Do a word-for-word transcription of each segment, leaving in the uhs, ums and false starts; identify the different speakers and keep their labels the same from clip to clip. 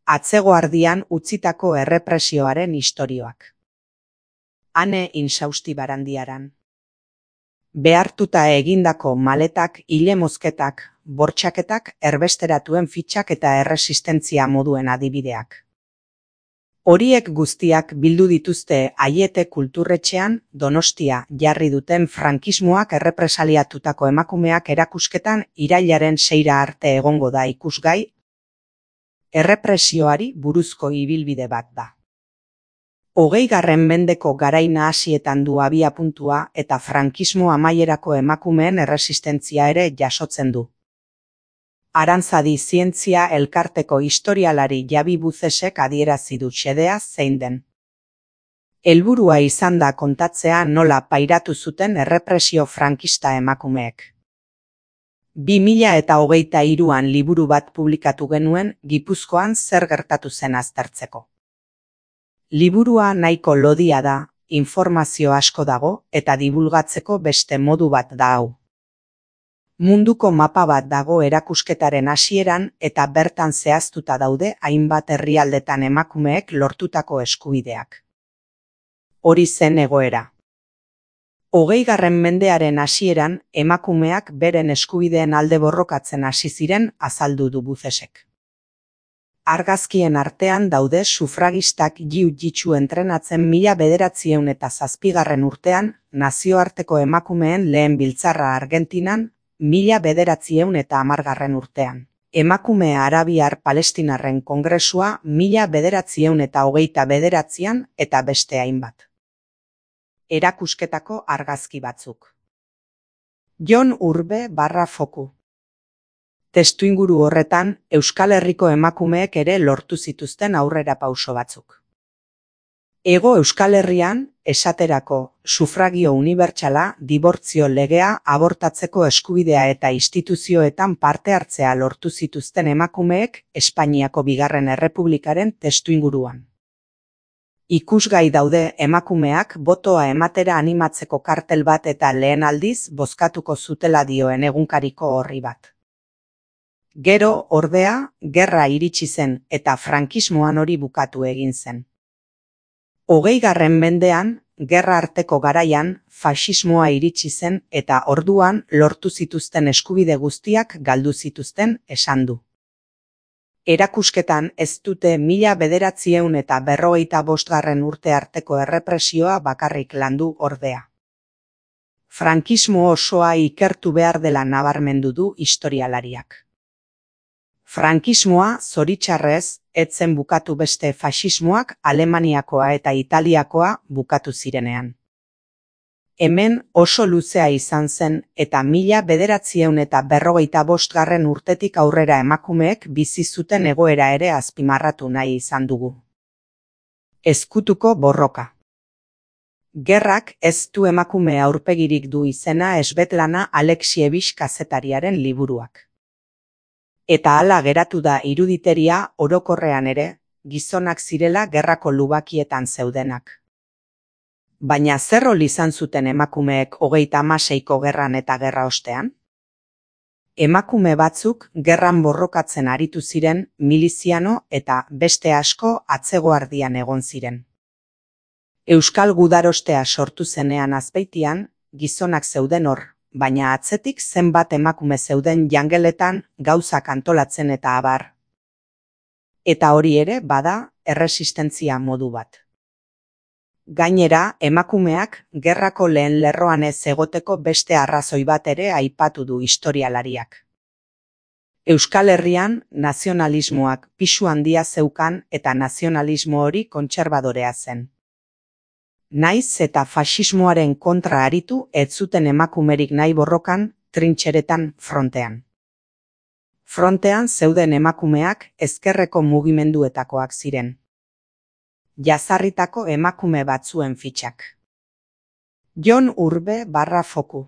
Speaker 1: Atzegoardian utzitako errepresioaren istorioak. Ane Insausti-Barandiaran. Behartuta egindako maletak, ile mozketak, bortxaketak, erbesteratuen fitxak eta erresistentzia moduen adibideak. Horiek guztiak bildu dituzte Aiete kulturretxean Donostia jarri duten frankismoak errepresaliatutako emakumeak erakusketan irailaren seira arte egongo da ikusgai. Errepresioari buruzko ibilbide bat da. Hogeigarren mendeko garai nahasietan du abiapuntua eta frankismo amaierako emakumeen erresistentzia ere jasotzen du. Arantzadi Zientzia Elkarteko historialari Jabi Buzesek adierazi du xedea zein den. Helburua izan da kontatzea nola pairatu zuten errepresio frankista emakumeek. Bi mila eta hogeita hiruan liburu bat publikatu genuen Gipuzkoan zer gertatu zen aztertzeko. Liburua nahiko lodia da, informazio asko dago eta divulgatzeko beste modu bat da hau. Munduko mapa bat dago erakusketaren hasieran eta bertan zehaztuta daude hainbat herrialdetan emakumeek lortutako eskubideak. Hori zen egoera. Hogeigarren mendearen hasieran emakumeak beren eskubideen alde borrokatzen hasi ziren azaldu du Buzesek. Argazkien artean daude sufragistak jiu-jitsu entrenatzen mila bederatziehun eta zazpigarren urtean nazioarteko emakumeen lehen biltzarra Argentinan, mila bederatziehun eta hamargarren urtean. Emakume Arabiar Palestinarren Kongresua mila bederatziehun eta hogeita bederatzian eta beste hainbat. Erakusketako argazki batzuk. Jon Urbe barra foku. Testuinguru horretan, Euskal Herriko emakumeek ere lortu zituzten aurrera pauso batzuk. Ego Euskal Herrian, esaterako, sufragio unibertsala, dibortzio legea, abortatzeko eskubidea eta instituzioetan parte hartzea lortu zituzten emakumeek Espainiako Bigarren Errepublikaren testuinguruan. Ikusgai daude emakumeak botoa ematera animatzeko kartel bat eta lehen aldiz bozkatuko zutela dioen egunkariko orri bat. Gero, ordea, gerra iritsi zen eta frankismoan hori bukatu egin zen. Hogeigarren mendean, gerra arteko garaian, faxismoa iritsi zen eta orduan lortu zituzten eskubide guztiak galdu zituzten esan du. Erakusketan ez dute mila bederatziehun eta berrogeita bostgarren urte arteko errepresioa bakarrik landu ordea. Frankismo osoa ikertu behar dela nabarmendu du historialariak. Frankismoa, zoritxarrez, ez zen bukatu beste faxismoak Alemaniakoa eta Italiakoa bukatu zirenean. Hemen oso luzea izan zen eta mila bederatziehun eta berrogeita bostgarren urtetik aurrera emakumeek bizi zuten egoera ere azpimarratu nahi izan dugu. Ezkutuko borroka. Gerrak ez du emakume aurpegirik du izena Svetlana Alexievich kazetariaren liburuak. Eta hala geratu da iruditeria orokorrean ere, gizonak zirela gerrako lubakietan zeudenak. Baina zer rol izan zuten emakumeek hogeita hamaseiko gerran eta gerra ostean? Emakume batzuk gerran borrokatzen aritu ziren miliziano eta beste asko atzegoardian egon ziren. Euskal gudarostea sortu zenean Azpeitian, gizonak zeuden hor, baina atzetik zenbat emakume zeuden jangeletan gauzak antolatzen eta abar. Eta hori ere bada erresistentzia modu bat. Gainera, emakumeak gerrako lehen lerroan ez egoteko beste arrazoi bat ere aipatu du historialariak. Euskal Herrian nazionalismoak pisu handia zeukan eta nazionalismo hori kontserbadorea zen. Naiz eta faxismoaren kontra aritu ez zuten emakumerik nahi borrokan, trintxeretan, frontean. Frontean zeuden emakumeak ezkerreko mugimenduetakoak ziren. Jazarritako emakume batzuen fitxak. Jon Urbe barra foku.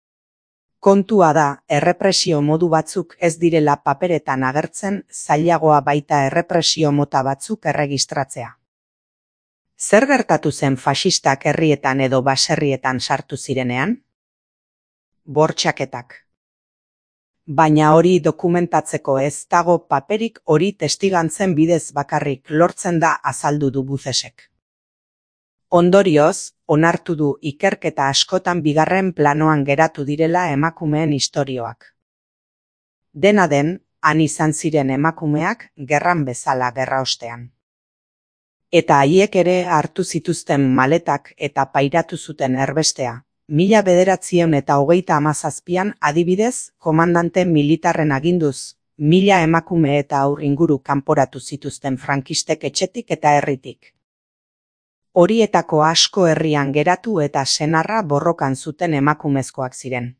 Speaker 1: Kontua da, errepresio modu batzuk ez direla paperetan agertzen, zailagoa baita errepresio mota batzuk erregistratzea. Zer gertatu zen faxistak herrietan edo baserrietan sartu zirenean? Bortxaketak. Baina hori dokumentatzeko ez dago paperik, hori testigantzen bidez bakarrik lortzen da azaldu du Bucesek. Ondorioz, onartu du ikerketa askotan bigarren planoan geratu direla emakumeen istorioak. Dena den, han izan ziren emakumeak gerran bezala gerraostean. Eta haiek ere hartu zituzten maletak eta pairatu zuten erbestea. Mila bederatziehun eta hogeita hamazazpian adibidez, komandante militarren aginduz, mila emakume eta haur inguru kanporatu zituzten frankistek etxetik eta herritik. Horietako asko herrian geratu eta senarra borrokan zuten emakumezkoak ziren.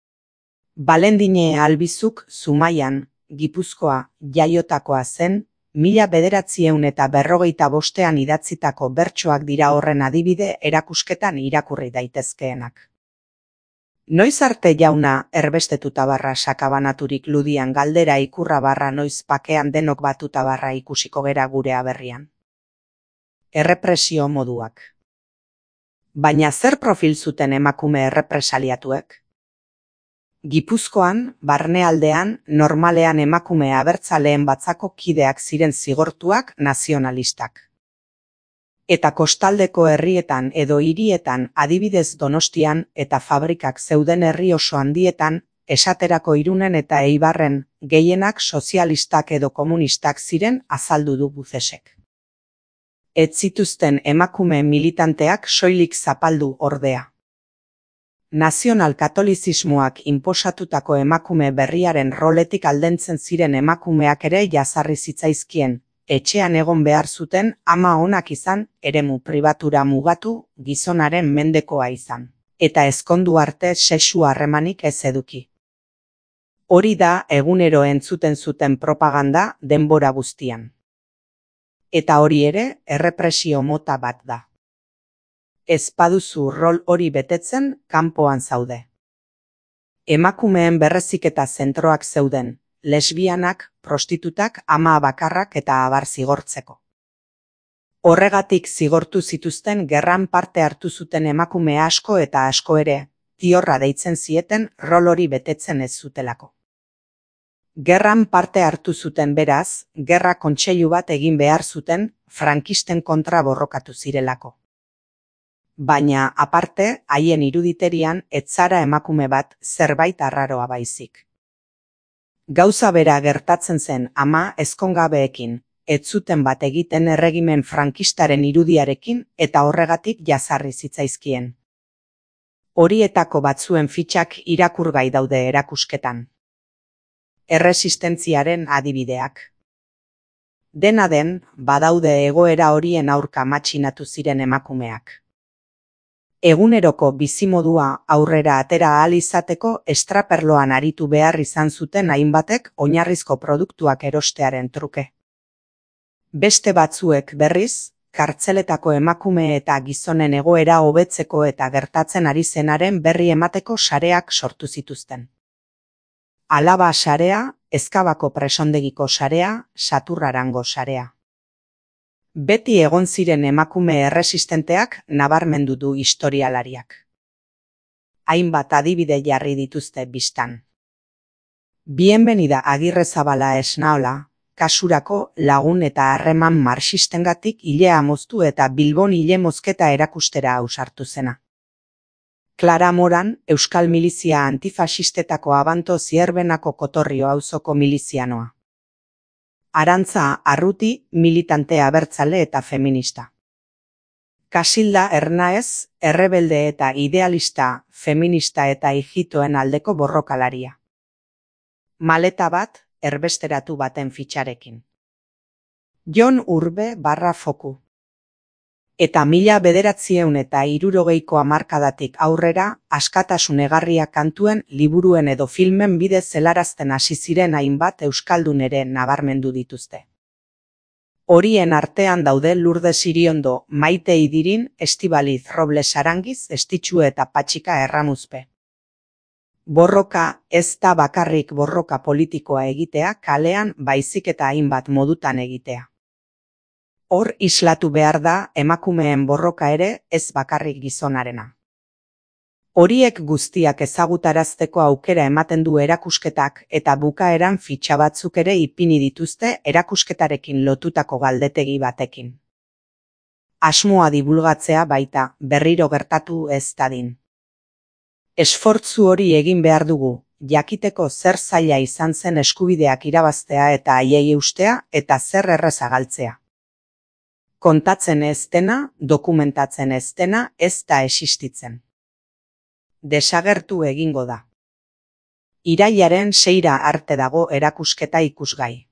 Speaker 1: Balendine Albizuk Zumaian, Gipuzkoa, jaiotakoa zen, mila bederatziehun eta berrogeita bostean idatzitako bertsoak dira horren adibide erakusketan irakurri daitezkeenak. Noiz arte jauna erbestetuta barra sakabanaturik ludian galdera ikurra barra noiz pakean denok batuta barra ikusiko gera gure aberrian. Errepresio moduak. Baina zer profil zuten emakume errepresaliatuek? Gipuzkoan, barnealdean, normalean emakume abertzaleen batzako kideak ziren zigortuak nazionalistak. Eta kostaldeko herrietan edo hirietan adibidez Donostian eta fabrikak zeuden herri oso handietan, esaterako Irunen eta Eibarren, gehienak sozialistak edo komunistak ziren azaldu du Bucesek. Ez zituzten emakume militanteak soilik zapaldu ordea. Nazional-katolizismoak inposatutako emakume berriaren roletik aldentzen ziren emakumeak ere jazarri zitzaizkien, etxean egon behar zuten ama onak izan, eremu pribatura mugatu, gizonaren mendekoa izan, eta ezkondu arte sexu harremanik ez eduki. Hori da egunero entzuten zuten propaganda denbora guztian. Eta hori ere errepresio mota bat da. Ez baduzu rol hori betetzen, kanpoan zaude. Emakumeen berreziketa zentroak zeuden, lesbianak, prostitutak, ama bakarrak eta abar zigortzeko. Horregatik zigortu zituzten gerran parte hartu zuten emakume asko eta asko ere, tiorra deitzen zieten rol hori betetzen ez zutelako. Gerran parte hartu zuten beraz, gerra kontseilu bat egin behar zuten, frankisten kontra borrokatu zirelako. Baina, aparte, haien iruditerian ez zara emakume bat zerbait arraroa baizik. Gauza bera gertatzen zen ama ezkongabeekin, ez zuten bat egiten erregimen frankistaren irudiarekin eta horregatik jazarri zitzaizkien. Horietako batzuen fitxak irakurgai daude erakusketan. Erresistentziaren adibideak. Dena den, badaude egoera horien aurka matxinatu ziren emakumeak. Eguneroko bizimodua aurrera atera ahal izateko estraperloan aritu behar izan zuten hainbatek oinarrizko produktuak erostearen truke. Beste batzuek berriz, kartzeletako emakume eta gizonen egoera hobetzeko eta gertatzen ari zenaren berri emateko sareak sortu zituzten. Alaba sarea, Ezkabako presondegiko sarea, Saturrarango sarea. Beti egon ziren emakume erresistenteak nabarmendu du historialariak. Hainbat adibide jarri dituzte bistan. Bienvenida Agirrezabala Esnaola, kasurako lagun eta harreman marxistengatik ilea moztu eta Bilbon ile mozketa erakustera ausartu zena. Clara Moran, Euskal Milizia Antifasistetako Abanto Zierbenako Kotorrio auzoko milizianoa. Arantza Arruti, militante abertzale eta feminista. Kasilda Ernaez, errebelde eta idealista, feminista eta ijitoen aldeko borrokalaria. Maleta bat, erbesteratu baten fitxarekin. Jon Urbe barra Foku. Eta mila bederatziehun eta hirurogeiko hamarkadatik aurrera, askatasun egarria kantuen, liburuen edo filmen bidez helarazten hasi ziren hainbat euskaldun ere nabarmendu dituzte. Horien artean daude Lourdes Iriondo, Maite Idirin, Estibaliz Robles Arangiz, Estitxu eta Patxika Erramuzpe. Borroka ez da bakarrik borroka politikoa egitea kalean baizik eta hainbat modutan egitea. Hor islatu behar da emakumeen borroka ere ez bakarrik gizonarena. Horiek guztiak ezagutarazteko aukera ematen du erakusketak eta bukaeran fitxa batzuk ere ipini dituzte erakusketarekin lotutako galdetegi batekin. Asmoa dibulgatzea baita, berriro gertatu ez dadin. Esfortzu hori egin behar dugu, jakiteko zer zaila izan zen eskubideak irabaztea eta haiei eustea eta zer erraza galtzea. Kontatzen ez dena, dokumentatzen ez dena ez da existitzen. Desagertu egingo da. Irailaren seira arte dago erakusketa ikusgai.